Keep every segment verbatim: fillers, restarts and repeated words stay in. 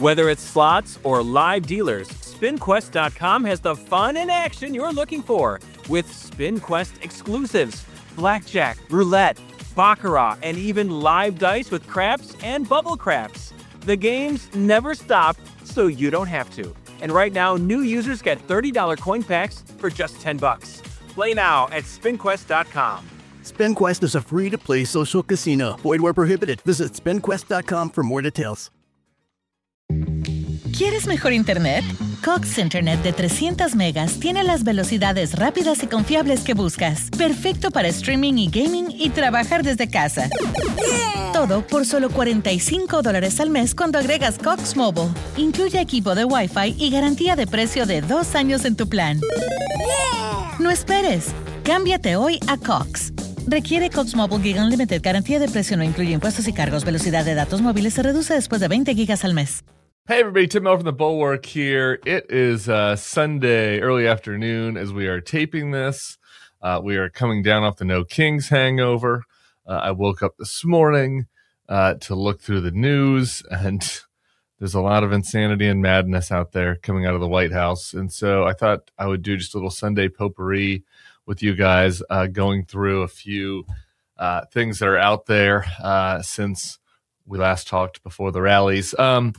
Whether it's slots or live dealers, spin quest dot com has the fun and action you're looking for with SpinQuest exclusives, blackjack, roulette, baccarat, and even live dice with craps and bubble craps. The games never stop, so you don't have to. And right now, new users get thirty dollars coin packs for just ten bucks. Play now at spin quest dot com. SpinQuest is a free-to-play social casino. Void where prohibited. Visit spin quest dot com for more details. ¿Quieres mejor internet? Cox Internet de trescientos megas tiene las velocidades rápidas y confiables que buscas. Perfecto para streaming y gaming y trabajar desde casa. Yeah. Todo por solo cuarenta y cinco dólares al mes cuando agregas Cox Mobile. Incluye equipo de Wi-Fi y garantía de precio de dos años en tu plan. Yeah. No esperes. Cámbiate hoy a Cox. Requiere Cox Mobile Gig Unlimited. Garantía de precio no incluye impuestos y cargos. Velocidad de datos móviles se reduce después de veinte gigas al mes. Hey everybody, Tim Mel from The Bulwark here. It is uh, Sunday, early afternoon as we are taping this. Uh, we are coming down off the No Kings hangover. Uh, I woke up this morning uh, to look through the news, and there's a lot of insanity and madness out there coming out of the White House. And so I thought I would do just a little Sunday potpourri with you guys, uh, going through a few uh, things that are out there uh, since we last talked before the rallies. Um,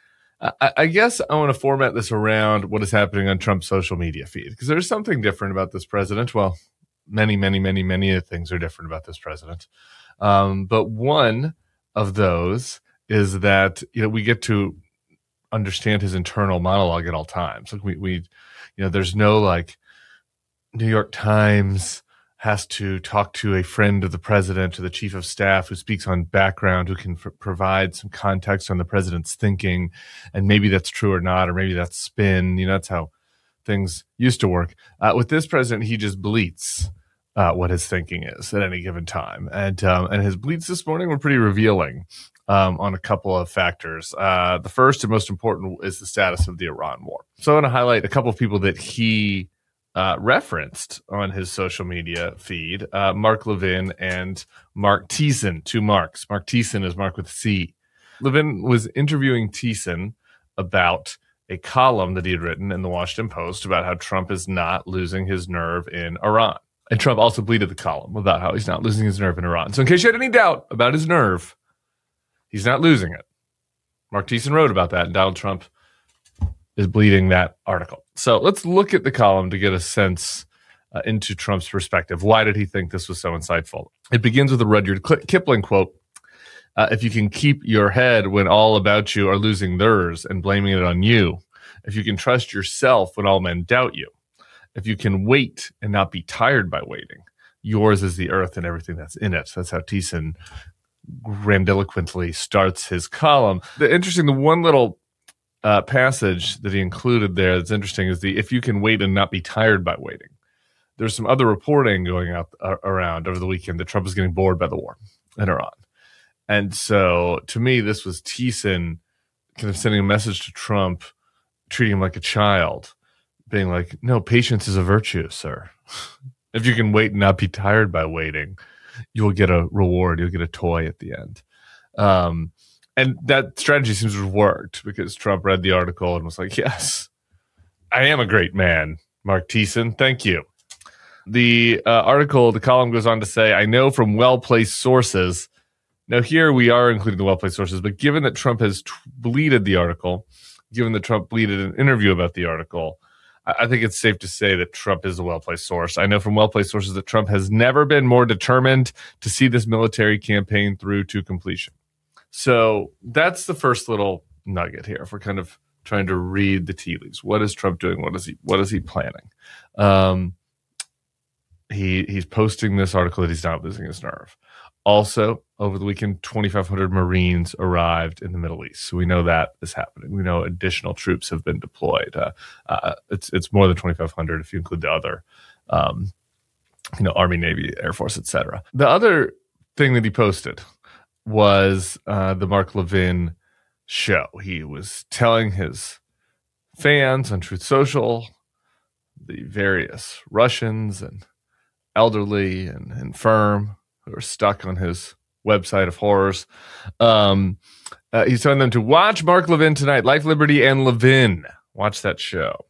I, I guess I want to format this around what is happening on Trump's social media feed, because there's something different about this president. Well, many, many, many, many things are different about this president. Um, but one of those is that, you know, we get to understand his internal monologue at all times. Like we, we, you know, there's no like New York Times has to talk to a friend of the president or the chief of staff who speaks on background, who can f- provide some context on the president's thinking. And maybe that's true or not, or maybe that's spin. You know, that's how things used to work. Uh, with this president, he just bleats uh, what his thinking is at any given time. And, um, and his bleats this morning were pretty revealing um, on a couple of factors. Uh, the first and most important is the status of the Iran war. So I want to highlight a couple of people that he Uh, referenced on his social media feed, uh, Mark Levin and Mark Thiessen, two Marks. Mark Thiessen is Mark with a C. Levin was interviewing Thiessen about a column that he had written in the Washington Post about how Trump is not losing his nerve in Iran. And Trump also bleated the column about how he's not losing his nerve in Iran. So in case you had any doubt about his nerve, he's not losing it. Mark Thiessen wrote about that, and Donald Trump is bleeding that article. So let's look at the column to get a sense uh, into Trump's perspective. Why did he think this was so insightful? It begins with a Rudyard Kipling quote. Uh, if you can keep your head when all about you are losing theirs and blaming it on you, if you can trust yourself when all men doubt you, if you can wait and not be tired by waiting, yours is the earth and everything that's in it. That's how Thiessen grandiloquently starts his column. The interesting, the one little Uh, passage that he included there that's interesting is the if you can wait and not be tired by waiting. There's some other reporting going out uh, around over the weekend that Trump is getting bored by the war in Iran. And so to me, this was Thiessen kind of sending a message to Trump, treating him like a child, being like, no, patience is a virtue, sir. If you can wait and not be tired by waiting, you'll get a reward. You'll get a toy at the end. Um, And that strategy seems to have worked because Trump read the article and was like, yes, I am a great man, Mark Thiessen. Thank you. The uh, article, the column goes on to say, I know from well-placed sources. Now, here we are including the well-placed sources, but given that Trump has t- bleated the article, given that Trump bleated an interview about the article, I-, I think it's safe to say that Trump is a well-placed source. I know from well-placed sources that Trump has never been more determined to see this military campaign through to completion. So that's the first little nugget here. If we're kind of trying to read the tea leaves, what is Trump doing? What is he? What is he planning? Um, he he's posting this article that he's not losing his nerve. Also, over the weekend, twenty-five hundred Marines arrived in the Middle East. So we know that is happening. We know additional troops have been deployed. Uh, uh, it's it's more than twenty-five hundred if you include the other, um, you know, Army, Navy, Air Force, et cetera. The other thing that he posted was uh, the Mark Levin show. He was telling his fans on Truth Social, the various Russians and elderly and infirm who are stuck on his website of horrors. Um, uh, he's telling them to watch Mark Levin tonight, Life, Liberty, and Levin. Watch that show.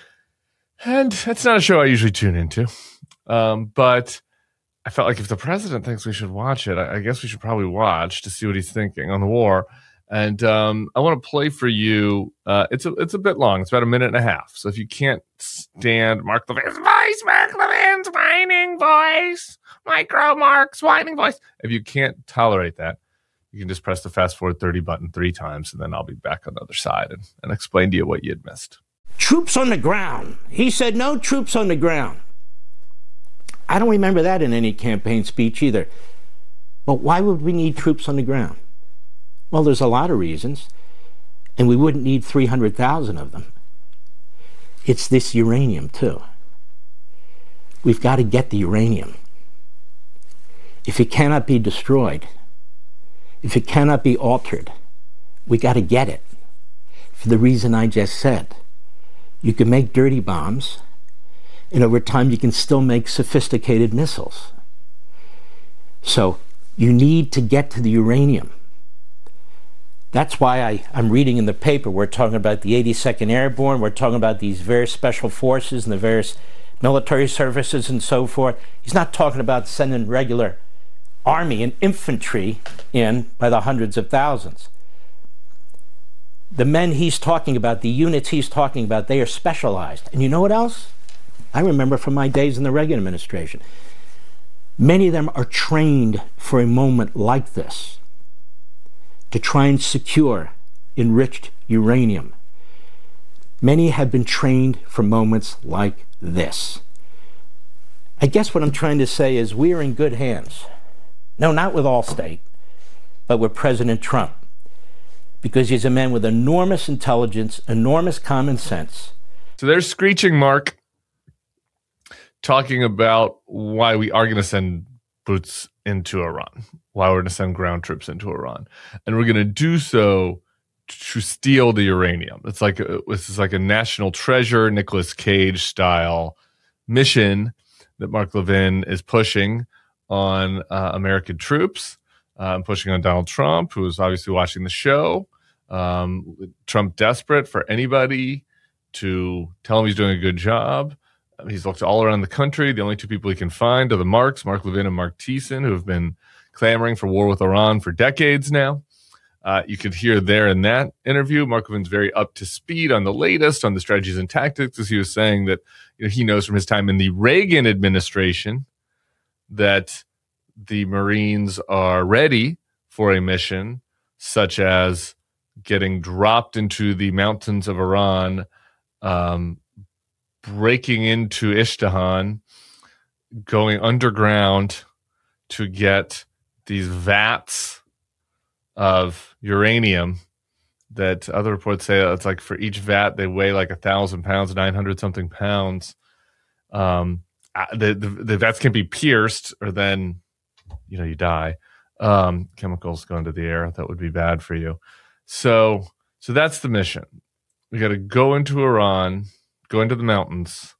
And that's not a show I usually tune into. Um, but I felt like if the president thinks we should watch it, I, I guess we should probably watch to see what he's thinking on the war. And um, I want to play for you. Uh, it's a it's a bit long. It's about a minute and a half. So if you can't stand Mark Levin's voice, Mark Levin's whining voice, micro Mark's whining voice. If you can't tolerate that, you can just press the fast forward thirty button three times, and then I'll be back on the other side and, and explain to you what you had missed. Troops on the ground. He said no troops on the ground. I don't remember that in any campaign speech either. But why would we need troops on the ground? Well, there's a lot of reasons, and we wouldn't need three hundred thousand of them. It's this uranium, too. We've got to get the uranium. If it cannot be destroyed, if it cannot be altered, we got to get it. For the reason I just said. You can make dirty bombs, and over time you can still make sophisticated missiles. So you need to get to the uranium. That's why I, I'm reading in the paper, we're talking about the eighty-second Airborne, we're talking about these various special forces and the various military services and so forth. He's not talking about sending regular army and infantry in by the hundreds of thousands. The men he's talking about, the units he's talking about, they are specialized. And you know what else? I remember from my days in the Reagan administration. Many of them are trained for a moment like this, to try and secure enriched uranium. Many have been trained for moments like this. I guess what I'm trying to say is we are in good hands. No, not with Allstate, but with President Trump. Because he's a man with enormous intelligence, enormous common sense. So there's Screeching Mark talking about why we are going to send boots into Iran, why we're going to send ground troops into Iran. And we're going to do so to steal the uranium. It's like a, this is like a national treasure, Nicolas Cage style mission that Mark Levin is pushing on uh, American troops. Um, pushing on Donald Trump, who is obviously watching the show. Um, Trump desperate for anybody to tell him he's doing a good job. He's looked all around the country. The only two people he can find are the Marks, Mark Levin and Mark Thiessen, who have been clamoring for war with Iran for decades now. Uh, you could hear there in that interview, Mark Levin's very up to speed on the latest, on the strategies and tactics, as he was saying that you know, he knows from his time in the Reagan administration that the Marines are ready for a mission such as getting dropped into the mountains of Iran, um, breaking into Isfahan, going underground to get these vats of uranium that other reports say it's like for each vat, they weigh like a thousand pounds, nine hundred something pounds. Um, the, the, the vats can be pierced or then you know, you die. Um, chemicals go into the air. That would be bad for you. So, so that's the mission. We got to go into Iran, go into the mountains,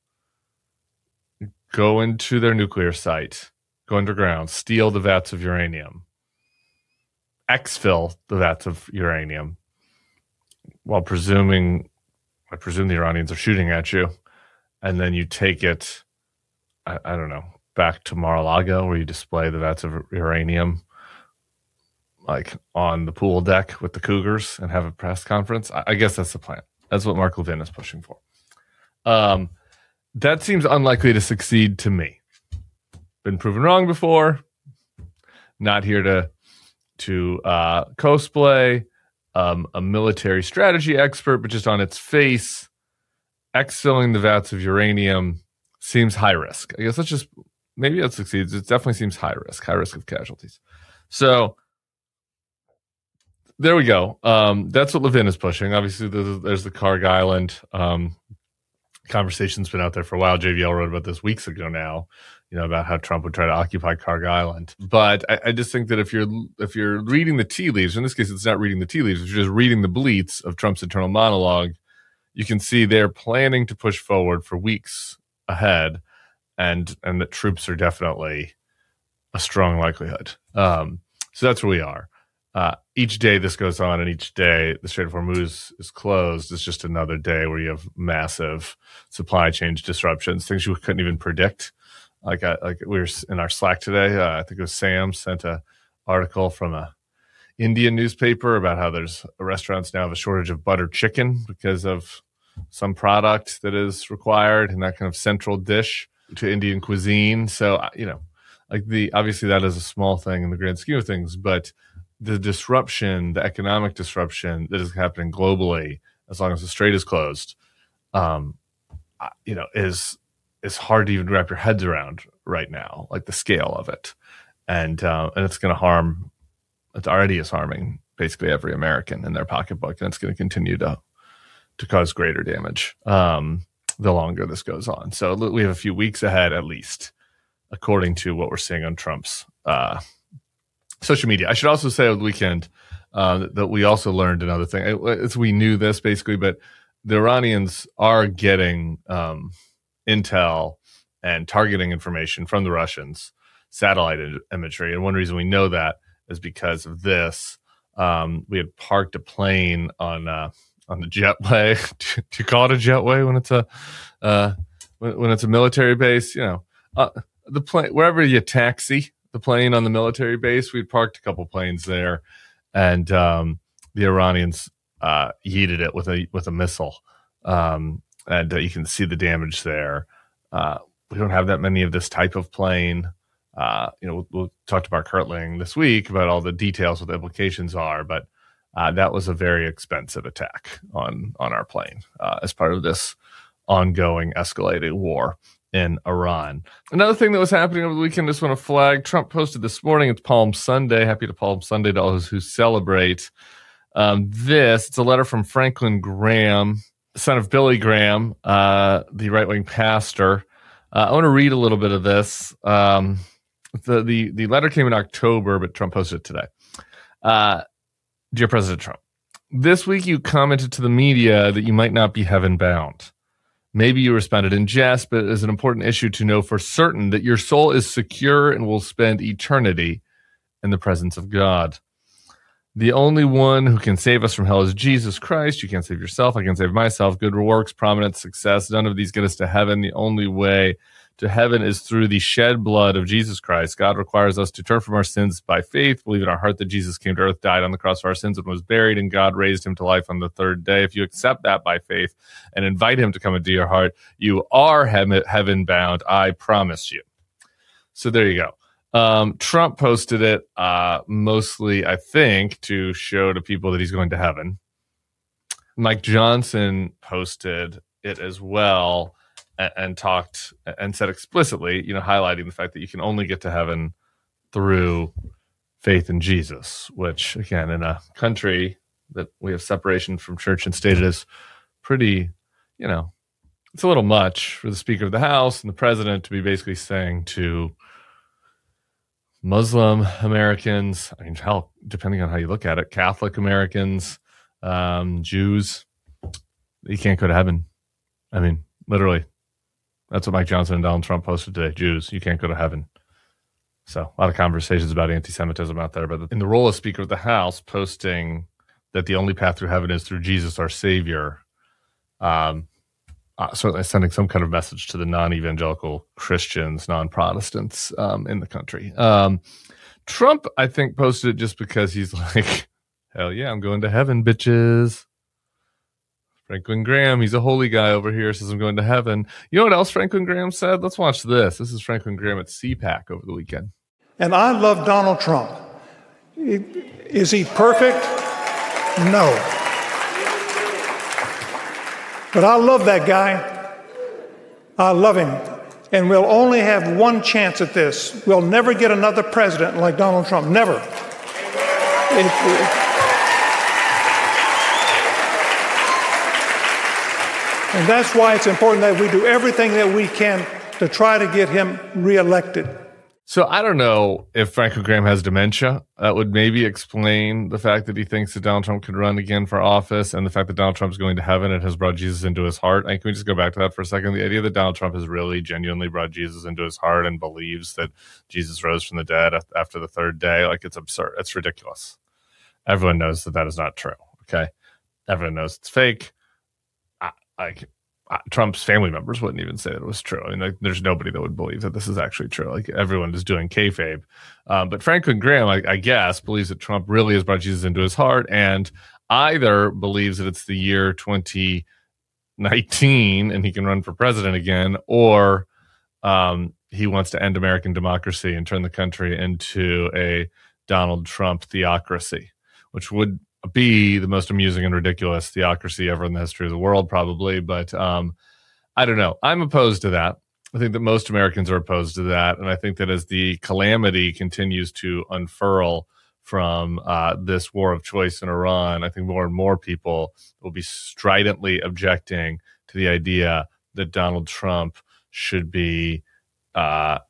go into their nuclear site, go underground, steal the vats of uranium, exfil the vats of uranium, while presuming, I presume the Iranians are shooting at you, and then you take it, I, I don't know, back to Mar-a-Lago, where you display the vats of uranium like on the pool deck with the Cougars and have a press conference. I, I guess that's the plan. That's what Mark Levin is pushing for. Um, that seems unlikely to succeed to me. Been proven wrong before. Not here to to uh, cosplay um, a military strategy expert, but just on its face, exfilling the vats of uranium seems high risk. I guess let's just maybe it succeeds. It definitely seems high risk, high risk of casualties. So there we go. Um, that's what Levin is pushing. Obviously, there's, there's the Kharg Island um, conversation's been out there for a while. J V L wrote about this weeks ago now, you know, about how Trump would try to occupy Kharg Island. But I, I just think that if you're if you're reading the tea leaves, in this case, it's not reading the tea leaves. If you're just reading the bleats of Trump's internal monologue, you can see they're planning to push forward for weeks ahead, and and that troops are definitely a strong likelihood. Um, So that's where we are. Uh, each day this goes on, and each day the Strait of Hormuz is closed. It's just another day where you have massive supply chain disruptions, things you couldn't even predict. Like, I, like we were in our Slack today. Uh, I think it was Sam sent a article from a Indian newspaper about how there's restaurants now have a shortage of buttered chicken because of some product that is required in that kind of central dish to Indian cuisine. So, you know, like the obviously that is a small thing in the grand scheme of things, but the disruption, the economic disruption that is happening globally, as long as the strait is closed, um, you know, is is hard to even wrap your heads around right now, like the scale of it, and uh, and it's going to harm. It already is harming basically every American in their pocketbook, and it's going to continue to to cause greater damage um, the longer this goes on. So we have a few weeks ahead, at least, according to what we're seeing on Trump's uh, social media. I should also say over the weekend uh, that we also learned another thing. It, it's, we knew this basically, but the Iranians are getting um, intel and targeting information from the Russians, satellite imagery. And one reason we know that is because of this. Um, we had parked a plane on uh, on the jetway. Do you call it a jetway when it's a uh, when, when it's a military base? You know, uh, the plane wherever you taxi the plane on the military base. We'd parked a couple planes there, and um, the Iranians uh, yeeted it with a with a missile, um, and uh, you can see the damage there. Uh, we don't have that many of this type of plane. Uh, you know, we'll, we'll talk to Mark Hertling this week about all the details, what the implications are, but uh, that was a very expensive attack on on our plane uh, as part of this ongoing escalating war in Iran. Another thing that was happening over the weekend, I just want to flag, Trump posted this morning, it's Palm Sunday. Happy to Palm Sunday to all those who celebrate. Um, this, it's a letter from Franklin Graham, son of Billy Graham, uh, the right-wing pastor. Uh, I want to read a little bit of this. Um, the, the, the letter came in October, but Trump posted it today. Uh, Dear President Trump, this week you commented to the media that you might not be heaven-bound. Maybe you responded in jest, but it is an important issue to know for certain that your soul is secure and will spend eternity in the presence of God. The only one who can save us from hell is Jesus Christ. You can't save yourself. I can save myself. Good works, prominence, success, none of these get us to heaven. The only way to heaven is through the shed blood of Jesus Christ. God requires us to turn from our sins by faith, believe in our heart that Jesus came to earth, died on the cross for our sins, and was buried, and God raised him to life on the third day. If you accept that by faith and invite him to come into your heart, you are heaven bound. I promise you. So there you go. Um, Trump posted it uh, mostly, I think, to show to people that he's going to heaven. Mike Johnson posted it as well and, and talked and said explicitly, you know, highlighting the fact that you can only get to heaven through faith in Jesus, which, again, in a country that we have separation from church and state, it is pretty, you know, it's a little much for the Speaker of the House and the President to be basically saying to Muslim Americans, I mean, hell, depending on how you look at it, Catholic Americans, um, Jews, you can't go to heaven. I mean, literally, that's what Mike Johnson and Donald Trump posted today. Jews, you can't go to heaven. So a lot of conversations about anti-Semitism out there, but in the role of Speaker of the House, posting that the only path through heaven is through Jesus, our Savior, um, Uh, certainly sending some kind of message to the non-evangelical Christians, non-Protestants um, in the country. Um, Trump, I think, posted it just because he's like, hell yeah, I'm going to heaven, bitches. Franklin Graham, he's a holy guy over here, says I'm going to heaven. You know what else Franklin Graham said? Let's watch this. This is Franklin Graham at C PAC over the weekend. And I love Donald Trump. Is he perfect? No. But I love that guy. I love him. And we'll only have one chance at this. We'll never get another president like Donald Trump. Never. It, it, and that's why it's important that we do everything that we can to try to get him reelected. So I don't know if Franklin Graham has dementia. That would maybe explain the fact that he thinks that Donald Trump could run again for office, and the fact that Donald Trump's going to heaven and has brought Jesus into his heart. And can we just go back to that for a second? The idea that Donald Trump has really genuinely brought Jesus into his heart and believes that Jesus rose from the dead after the third day, like, it's absurd. It's ridiculous. Everyone knows that that is not true. Okay, everyone knows it's fake. I, like. Uh, Trump's family members wouldn't even say that it was true. I mean, like, there's nobody that would believe that this is actually true. Like, everyone is doing kayfabe. Um, but Franklin Graham, I, I guess, believes that Trump really has brought Jesus into his heart, and either believes that it's the year twenty nineteen and he can run for president again, or um, he wants to end American democracy and turn the country into a Donald Trump theocracy, which would be the most amusing and ridiculous theocracy ever in the history of the world, probably. But um, I don't know. I'm opposed to that. I think that most Americans are opposed to that. And I think that as the calamity continues to unfurl from uh, this war of choice in Iran, I think more and more people will be stridently objecting to the idea that Donald Trump should be uh,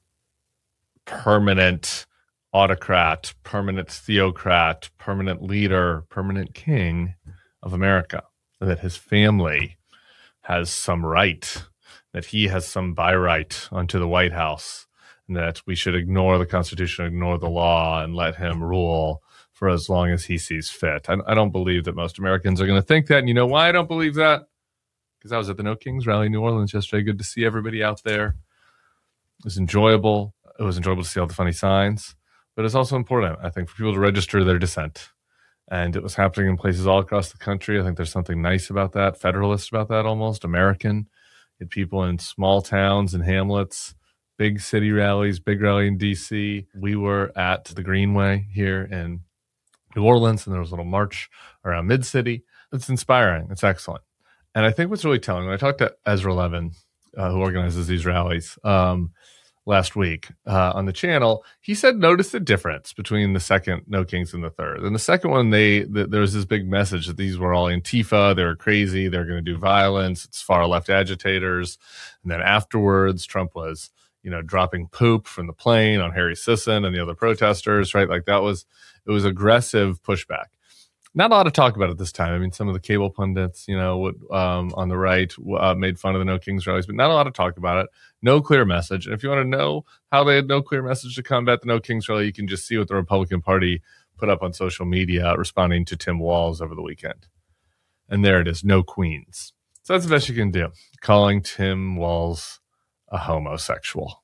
permanent autocrat, permanent theocrat, permanent leader, permanent king of America, that his family has some right, that he has some by right onto the White House, and that we should ignore the Constitution, ignore the law, and let him rule for as long as he sees fit. I, I don't believe that most Americans are going to think that. And you know why I don't believe that? Because I was at the No Kings rally in New Orleans yesterday. Good to see everybody out there. It was enjoyable. It was enjoyable to see all the funny signs. But it's also important, I think, for people to register their dissent. And it was happening in places all across the country. I think there's something nice about that, federalist about that almost, American. You had people in small towns and hamlets, big city rallies, big rally in D C. We were at the Greenway here in New Orleans, and there was a little march around Mid-City. It's inspiring. It's excellent. And I think what's really telling, when I talked to Ezra Levin, uh, who organizes these rallies, um, last week uh, on the channel, he said, notice the difference between the second No Kings and the third. And the second one, they th- there was this big message that these were all Antifa, they were crazy, they're going to do violence, it's far left agitators. And then afterwards, Trump was, you know, dropping poop from the plane on Harry Sisson and the other protesters, right? Like, that was, it was aggressive pushback. Not a lot of talk about it this time. I mean, some of the cable pundits, you know, would, um, on the right uh, made fun of the No Kings rallies, but not a lot of talk about it. No clear message. And if you want to know how they had no clear message to combat the No Kings rally, you can just see what the Republican Party put up on social media responding to Tim Walz over the weekend. And there it is, no queens. So that's the best you can do, calling Tim Walz a homosexual.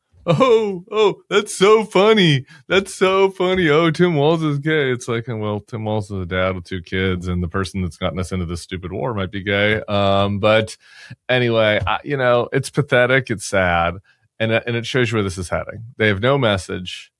Oh, oh, that's so funny. That's so funny. Oh, Tim Walz is gay. It's like, well, Tim Walz is a dad with two kids, and the person that's gotten us into this stupid war might be gay. Um, but anyway, I, you know, it's pathetic. It's sad. And, and it shows you where this is heading. They have no message.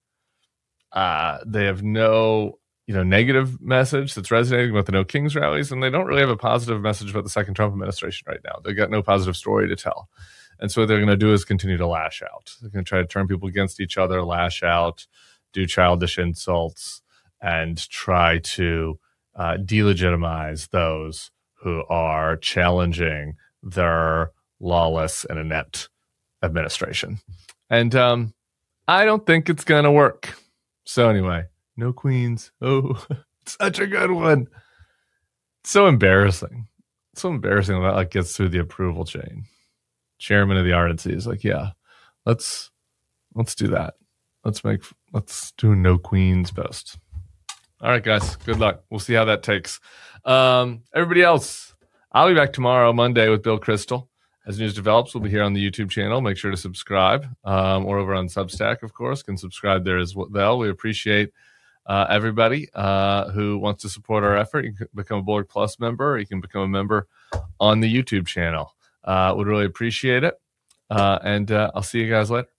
Uh, they have no, you know, negative message that's resonating about the No Kings rallies, and they don't really have a positive message about the second Trump administration right now. They've got no positive story to tell. And so what they're going to do is continue to lash out. They're going to try to turn people against each other, lash out, do childish insults, and try to uh, delegitimize those who are challenging their lawless and inept administration. And um, I don't think it's going to work. So anyway, no queens. Oh, such a good one. It's so embarrassing. It's so embarrassing that like gets through the approval chain. Chairman of the R N C is like, yeah, let's let's do that. Let's make let's do a no queens post. All right, guys, good luck. We'll see how that takes. Um, everybody else, I'll be back tomorrow, Monday, with Bill Kristol. As news develops, we'll be here on the YouTube channel. Make sure to subscribe, um, or over on Substack, of course, can subscribe there as well. We appreciate uh, everybody uh, who wants to support our effort. You can become a Bulwark Plus member, or you can become a member on the YouTube channel. Uh, would really appreciate it. Uh, and uh, I'll see you guys later.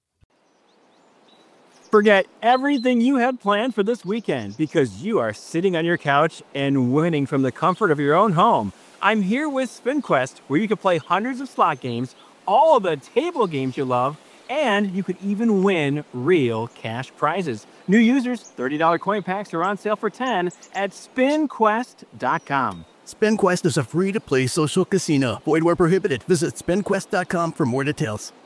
Forget everything you had planned for this weekend because you are sitting on your couch and winning from the comfort of your own home. I'm here with SpinQuest, where you can play hundreds of slot games, all of the table games you love, and you could even win real cash prizes. New users, thirty dollars coin packs are on sale for ten dollars at spin quest dot com. SpinQuest is a free-to-play social casino. Void where prohibited. Visit spin quest dot com for more details.